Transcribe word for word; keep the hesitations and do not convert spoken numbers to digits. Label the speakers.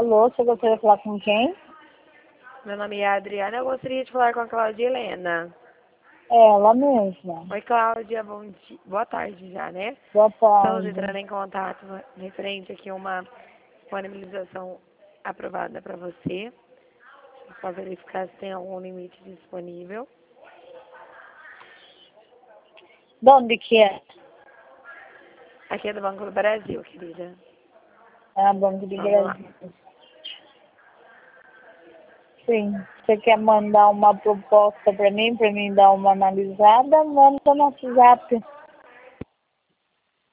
Speaker 1: Alô, você gostaria de falar com quem?
Speaker 2: Meu nome é Adriana, eu gostaria de falar com a Cláudia Helena.
Speaker 1: É ela mesma.
Speaker 2: Oi, Cláudia, bom dia. Boa tarde já, né?
Speaker 1: Boa
Speaker 2: Estamos
Speaker 1: tarde.
Speaker 2: entrando em contato referente aqui a uma disponibilização aprovada para você. Só verificar se tem algum limite disponível.
Speaker 1: De onde que é?
Speaker 2: Aqui é do Banco do Brasil, querida.
Speaker 1: Ah, Banco do
Speaker 2: Vamos lá.
Speaker 1: Brasil. Sim. Você quer mandar uma proposta para mim, para mim dar uma analisada? Manda no WhatsApp.